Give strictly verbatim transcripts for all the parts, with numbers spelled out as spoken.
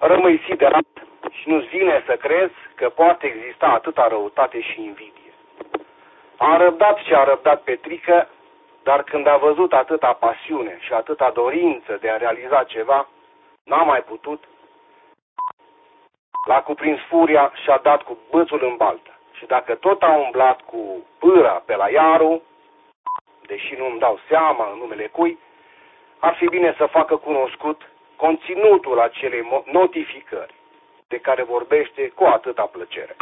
rămâi siderat și nu-ți vine să crezi că poate exista atâta răutate și invidie. A răbdat ce a răbdat Petrică, dar când a văzut atâta pasiune și atâta dorință de a realiza ceva, n-a mai putut. L-a cuprins furia și a dat cu bățul în baltă. Și dacă tot a umblat cu pâra pe la Iaru, deși nu îmi dau seama în numele cui, ar fi bine să facă cunoscut conținutul acelei notificări de care vorbește cu atâta plăcere.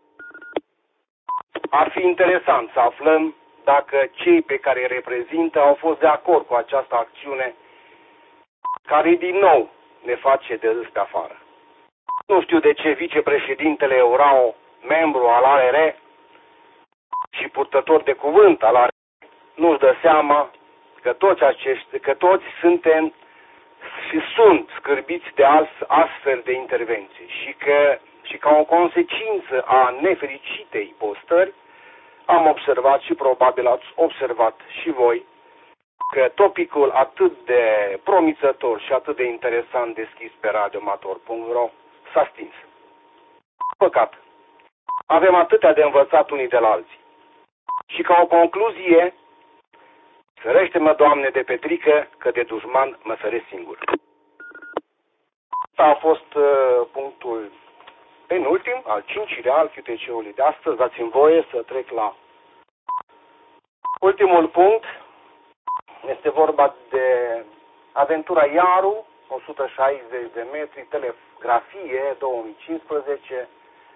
Ar fi interesant să aflăm dacă cei pe care îi reprezintă au fost de acord cu această acțiune, care din nou ne face de râs pe afară. Nu știu de ce vicepreședintele Eurao, membru al A R R și purtător de cuvânt al A R R, nu-și dă seama că toți, acești, că toți suntem și sunt scârbiți de astfel de intervenții și că și ca o consecință a nefericitei postări, am observat și probabil ați observat și voi că topicul atât de promițător și atât de interesant deschis pe radioamator punct ro s-a stins. Păcat. Avem atâtea de învățat unii de la alții. Și ca o concluzie, ferește-mă, Doamne, de Petrică, că de dușman mă feresc singur. Asta a fost uh, punctul penultim, al cincilea al Q T C-ului de astăzi. Dați-mi voie să trec la ultimul punct. Este vorba de aventura Iaru, o sută șaizeci de metri, telegrafie, două mii cincisprezece.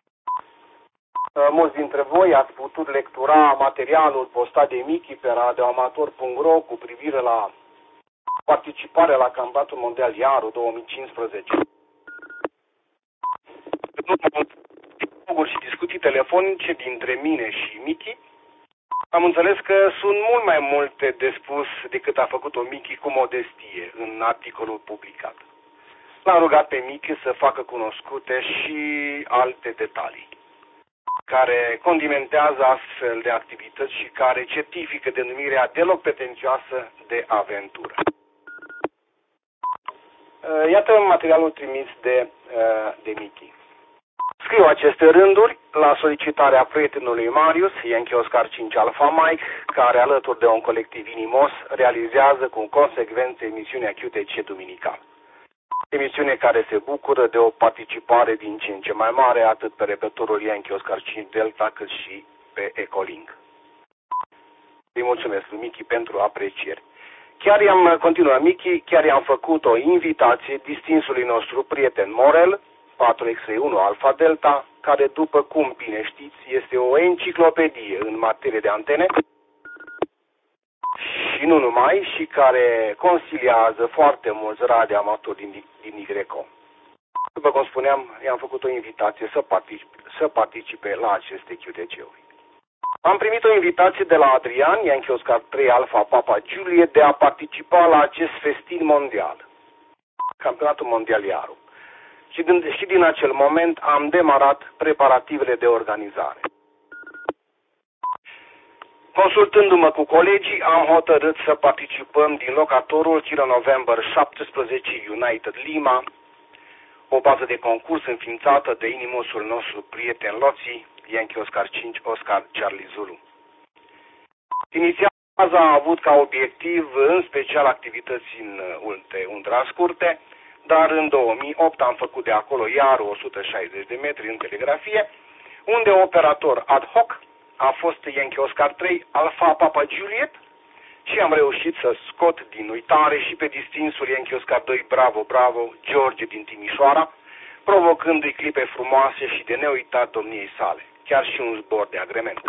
Mulți dintre voi ați putut lectura materialul postat de Michi pe radioamator punct ro cu privire la participarea la campionatul mondial Iaru două mii cincisprezece. În urmă și discuții telefonice dintre mine și Michi, am înțeles că sunt mult mai multe de spus decât a făcut-o Michi cu modestie în articolul publicat. L-am rugat pe Michi să facă cunoscute și alte detalii care condimentează astfel de activități și care certifică denumirea deloc pretențioasă de aventură. Iată materialul trimis de, de Michi. Scriu aceste rânduri la solicitarea prietenului Marius, Yankee Oscar cinci Alpha Mike, care alături de un colectiv inimos realizează cu consecvență emisiunea Q T C Duminical. Emisiune care se bucură de o participare din ce în ce mai mare atât pe repetorul Yankee Oscar cinci Delta cât și pe Ecolink. Îi mulțumesc lui Michi pentru apreciere. Chiar i-am continuat Michi, chiar i-am făcut o invitație distinsului nostru prieten Morel, patru X unu Alpha Delta, care, după cum bine știți, este o enciclopedie în materie de antene și nu numai, și care consiliază foarte mulți radioamatori din, din Y C O. După cum spuneam, i-am făcut o invitație să participe, să participe la aceste Q T C-uri. Am primit o invitație de la Adrian, Yankee Oscar trei Alpha Papa Juliet, de a participa la acest festin mondial, campionatul mondial Iaru. Și din, și din acel moment am demarat preparativele de organizare. Consultându-mă cu colegii, am hotărât să participăm din locatorul Kilo November șaptesprezece United Lima, o bază de concurs înființată de inimosul nostru prieten Loții, Yankee Oscar cinci Oscar Charlie Zulu. Inițial, baza a avut ca obiectiv în special activități în undra scurte, dar în două mii opt am făcut de acolo iar o sută șaizeci de metri în telegrafie, unde operator ad hoc a fost Yankee Oscar trei Alpha Papa Juliet și am reușit să scot din uitare și pe distinsul Yankee Oscar doi Bravo Bravo George din Timișoara, provocându-i clipe frumoase și de neuitat domniei sale, chiar și un zbor de agrement.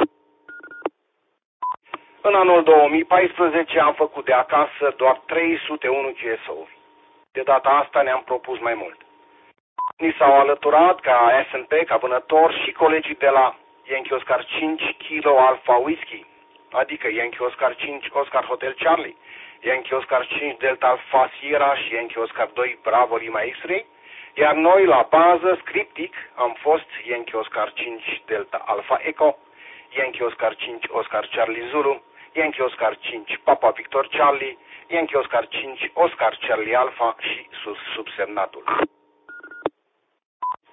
În anul două mii paisprezece am făcut de acasă doar trei sute unu G S O-uri. De data asta ne-am propus mai mult. Ni s-au alăturat ca S and P, ca vânător, și colegii de la Yankee Oscar cinci Kilo Alpha Whiskey, adică Yankee Oscar cinci Oscar Hotel Charlie, Yankee Oscar cinci Delta Alpha Sierra și Yankee Oscar doi Bravo Lima X-Ray, iar noi la bază, scriptic, am fost Yankee Oscar cinci Delta Alpha Echo, Yankee Oscar cinci Oscar Charlie Zulu, Yankee Oscar cinci Papa Victor Charlie, Yankee Oscar cinci Oscar Charlie Alpha și sus subsemnatul.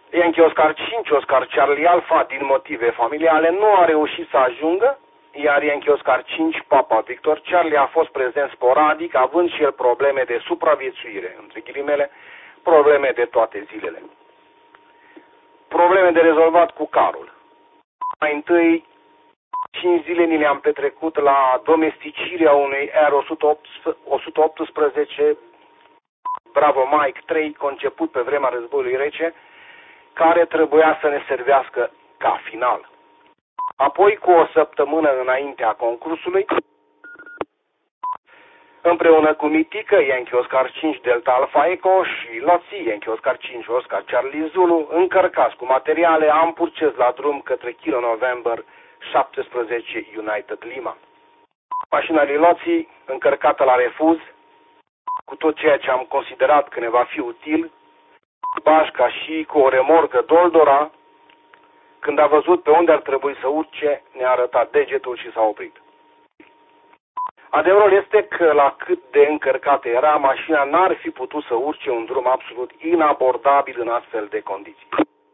Yankee Oscar cinci, Oscar Charlie Alpha, din motive familiale, nu a reușit să ajungă, iar Yankee Oscar cinci, Papa Victor Charlie, a fost prezent sporadic, având și el probleme de supraviețuire, între ghilimele, probleme de toate zilele. Probleme de rezolvat cu carul. Mai întâi, cinci zile ni le-am petrecut la domesticirea unui R o sută optsprezece Bravo Mike trei, conceput pe vremea războiului rece, care trebuia să ne servească ca final. Apoi, cu o săptămână înaintea concursului, împreună cu Mitică, Yankee Oscar cinci Delta Alpha Echo și Loții, Yankee Oscar cinci Oscar Charlie Zulu, încărcați cu materiale, am purces la drum către Kilo November șaptesprezece United Lima. Mașina lui Loții, încărcată la refuz, cu tot ceea ce am considerat că ne va fi util, bașca și cu o remorcă doldora, când a văzut pe unde ar trebui să urce, ne-a arătat degetul și s-a oprit. Adevărul este că la cât de încărcată era, mașina n-ar fi putut să urce un drum absolut inabordabil în astfel de condiții.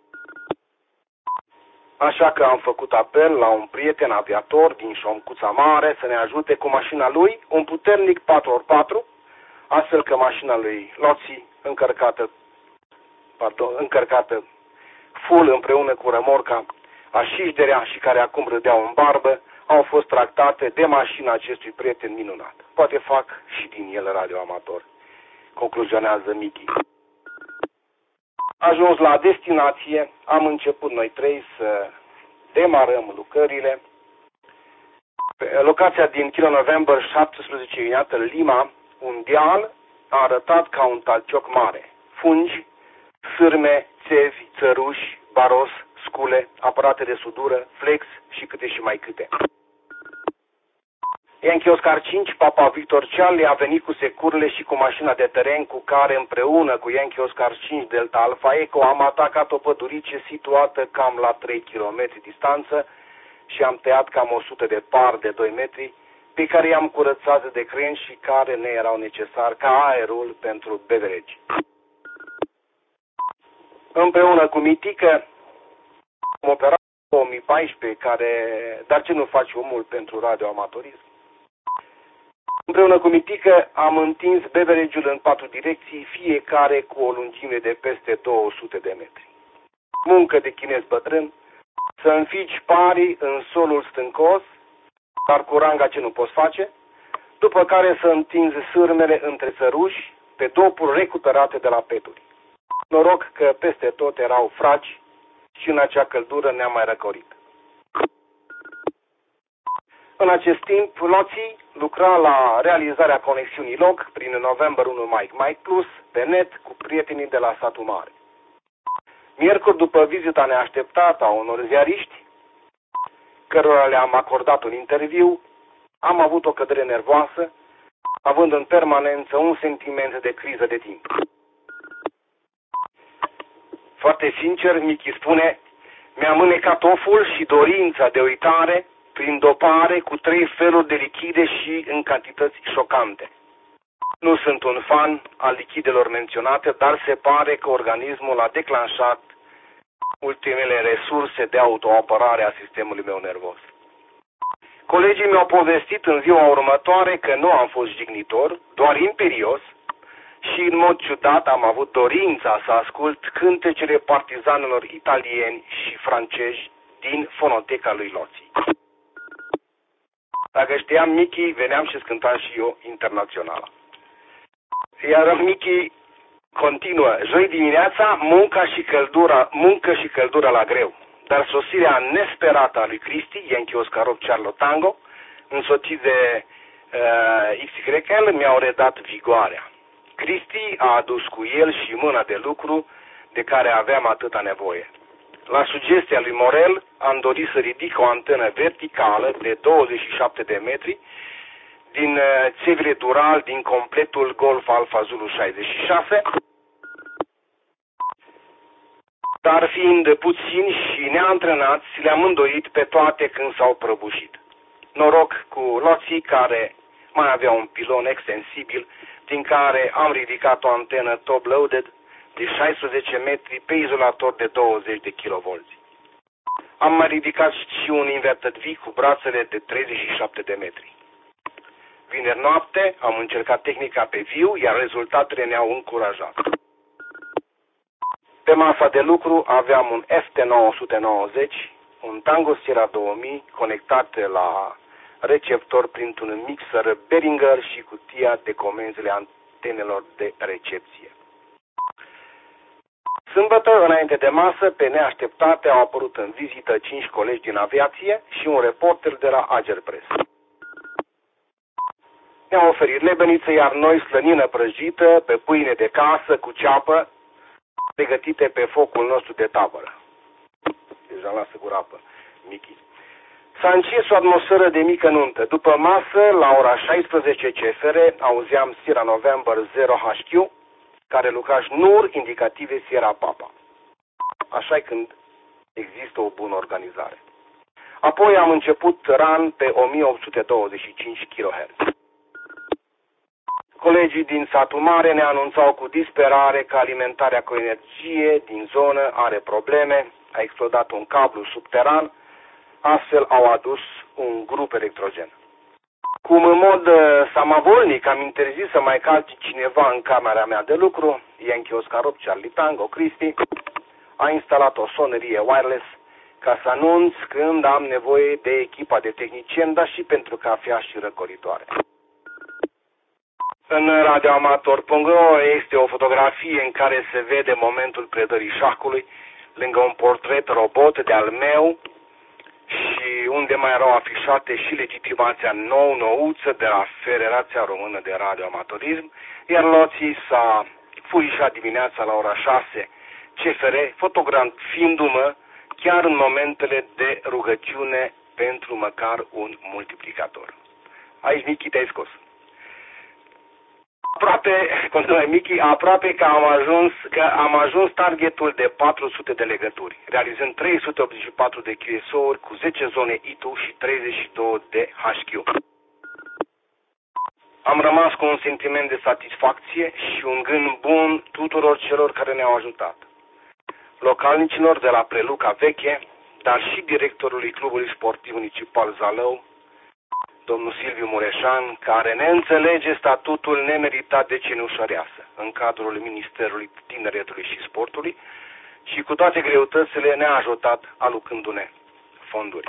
Așa că am făcut apel la un prieten aviator din Șomcuța Mare să ne ajute cu mașina lui, un puternic patru ori patru, astfel că mașina lui Loții, încărcată, pardon, încărcată full împreună cu remorca a șișderea și care acum râdeau în barbă, au fost tractate de mașina acestui prieten minunat. Poate fac și din el radioamator, concluzionează Michi. Ajuns la destinație, am început noi trei să demarăm lucrările. Locația din Kilo November șaptesprezece United Lima, un deal, a arătat ca un talcioc mare. Fungi, sârme, țevi, țăruși, baros, scule, aparate de sudură, flex și câte și mai câte. Yankee Oscar cinci, Papa Victor Charlie, a venit cu securile și cu mașina de teren cu care împreună cu Yankee Oscar cinci Delta Alpha Echo am atacat o pădurice situată cam la trei kilometri distanță și am tăiat cam o sută de par de doi metri pe care i-am curățat de creni și care ne erau necesari ca aerul pentru beverage. Împreună cu Mitică am operat în două mii paisprezece, care, dar ce nu face omul pentru radioamatorism? Împreună cu Mitică am întins beverage-ul în patru direcții, fiecare cu o lungime de peste două sute de metri. Muncă de chinez bătrân, să înfici parii în solul stâncos, dar cu ranga ce nu poți face, după care să întinzi sârmele între țăruși pe dopuri recuperate de la peturi. Noroc că peste tot erau fraci și în acea căldură ne-am mai răcorit. În acest timp, Loții lucra la realizarea conexiunii log prin November unu Mike Mike Plus pe net cu prietenii de la satul mare. Miercuri, după vizita neașteptată a unor ziariști, cărora le-am acordat un interviu, am avut o cădere nervoasă, având în permanență un sentiment de criză de timp. Foarte sincer, Michi spune, mi-am mânecat oful și dorința de uitare prin dopare cu trei feluri de lichide și în cantități șocante. Nu sunt un fan al lichidelor menționate, dar se pare că organismul a declanșat ultimele resurse de autoapărare a sistemului meu nervos. Colegii mi-au povestit în ziua următoare că nu am fost jignitor, doar imperios, și în mod ciudat am avut dorința să ascult cântecele partizanilor italieni și francezi din fonoteca lui Loții. Dacă știam Michi, veneam și scântam și eu internaționala. Iar Michi continuă, joi dimineața, munca și căldura, muncă și căldura la greu, dar sosirea nesperată a lui Cristi, Yankee Oscar opt Charlie Tango, însoțit de uh, X Y L, mi-au redat vigoarea. Cristi a adus cu el și mâna de lucru de care aveam atâta nevoie. La sugestia lui Morel am dorit să ridic o antenă verticală de douăzeci și șapte de metri din țevile Dural din completul Golf Alpha Zulu șaizeci și șase, dar fiind puțini și neantrenați, le-am îndoit pe toate când s-au prăbușit. Noroc cu Loții, care mai avea un pilon extensibil, din care am ridicat o antenă top-loaded de șaisprezece metri pe izolator de douăzeci de kilovolți. Am mai ridicat și un inverter V cu brațele de treizeci și șapte de metri. Vineri noapte am încercat tehnica pe viu, iar rezultatele ne-au încurajat. Pe masa de lucru aveam un F T nouă sute nouăzeci, un Tango Sierra două mii conectate la receptor printr-un mixer Behringer și cutia de comenzile antenelor de recepție. Sâmbătă, înainte de masă, pe neașteptate au apărut în vizită cinci colegi din aviație și un reporter de la Agerpress. Ne-au oferit lebeniță, iar noi slănină prăjită pe pâine de casă cu ceapă, pregătite pe focul nostru de tabără. Deja lasă gura apă, Michi. S-a încins o atmosferă de mică nuntă. După masă, la ora șaisprezece C F R, auzeam Sierra November zero H Q, care lucra N U R indicative Sierra Papa. Așa-i când există o bună organizare. Apoi am început run pe o mie opt sute douăzeci și cinci kilohertz. Colegii din satul mare ne anunțau cu disperare că alimentarea cu energie din zonă are probleme, a explodat un cablu subteran, astfel au adus un grup electrogen. Cum în mod uh, samavolnic am interzis să mai calce cineva în camera mea de lucru, Yankee Oscar opt Charlie Tango Cristi a instalat o sonerie wireless ca să anunț când am nevoie de echipa de tehnicieni, dar și pentru cafea și răcoritoare. În radioamator punct ro este o fotografie în care se vede momentul predării șahului lângă un portret robot de al meu și unde mai erau afișate și legitimația nou-nouță de la Federația Română de Radioamatorism, iar loții s-a furișat dimineața la ora șase C F R, fotografiindu-mă chiar în momentele de rugăciune pentru măcar un multiplicator. Aici, Michi, te-ai scos. Aproape, continuă Michi, aproape că am ajuns, că am ajuns targetul de patru sute de legături, realizând trei sute optzeci și patru de Q S O-uri cu zece zone I T U și treizeci și doi de H Q. Am rămas cu un sentiment de satisfacție și un gând bun tuturor celor care ne-au ajutat. Localnicilor de la Preluca Veche, dar și directorului Clubului Sportiv Municipal Zalău, domnul Silviu Mureșan, care ne înțelege statutul nemeritat de cenușăreasă în cadrul Ministerului Tineretului și Sportului și cu toate greutățile ne-a ajutat alucându-ne fonduri.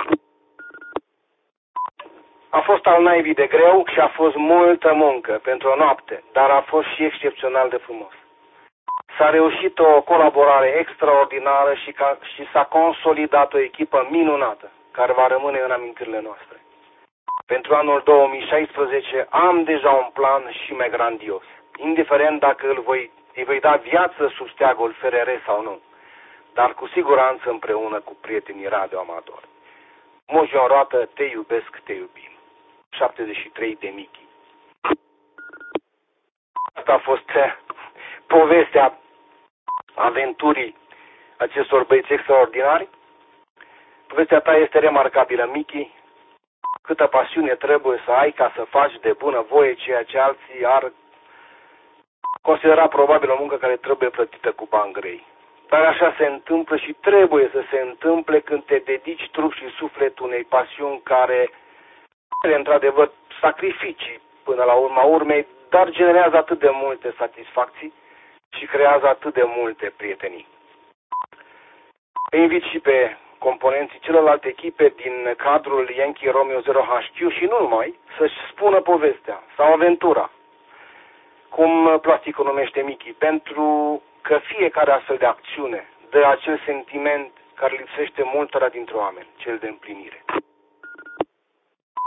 A fost al naibii de greu și a fost multă muncă pentru o noapte, dar a fost și excepțional de frumos. S-a reușit o colaborare extraordinară și, ca, și s-a consolidat o echipă minunată, care va rămâne în amintirile noastre. Pentru anul două mii șaisprezece am deja un plan și mai grandios, indiferent dacă îl voi, îi voi da viață sub steagul F R R sau nu, dar cu siguranță împreună cu prietenii radioamatori. Mojo în roată, te iubesc, te iubim. șaptezeci și trei de Michi. Asta a fost povestea aventurii acestor băieți extraordinari. Povestea ta este remarcabilă, Michi. Câtă pasiune trebuie să ai ca să faci de bună voie ceea ce alții ar considera probabil o muncă care trebuie plătită cu bani grei. Dar așa se întâmplă și trebuie să se întâmple când te dedici trup și suflet unei pasiuni care, într-adevăr, sacrificii până la urma urmei, dar generează atât de multe satisfacții și creează atât de multe prietenii. Îi invit și pe componenții celorlalte echipe din cadrul Yankee Romeo zero H Q și nu numai, să-și spună povestea sau aventura, cum plasticul numește Michi, pentru că fiecare astfel de acțiune dă acel sentiment care lipsește multora dintre oameni, cel de împlinire.